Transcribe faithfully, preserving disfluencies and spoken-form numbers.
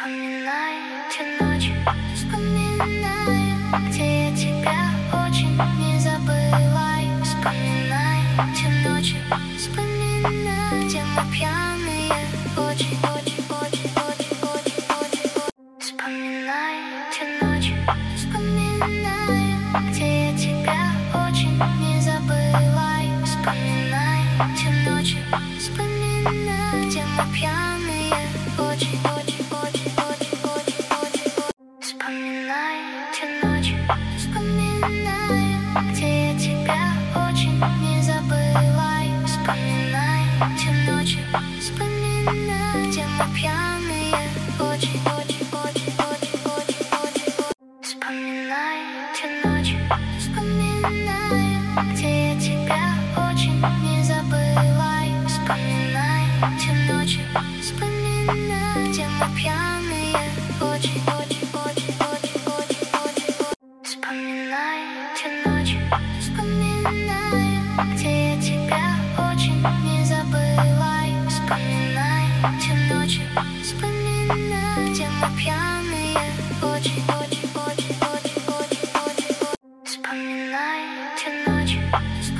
Вспоминаю те ночи, вспоминаю, где я тебя очень не забываю. Вспоминаю те ночи, вспоминаю, где мы пьяные, очень, очень, очень, очень, очень, очень. Вспоминаю те ночи, вспоминаю, где я тебя очень не забываю. Вспоминаю те ночи, вспоминаю, где мы пьяные, очень, очень, очень, очень, очень, очень. Вспоминаю те ночи, вспоминаю, где я тебя очень не забываю. Вспоминаю те ночи, вспоминаю, где мы пьяные, очень, очень, очень, очень, очень, очень. Вспоминаю те ночи, вспоминаю, где я тебя очень не забываю. Вспоминаю те ночи, вспоминаю, где мы пьяные, очень, очень, очень, очень, очень, очень. Вспоминаю те ночи, вспоминаю, где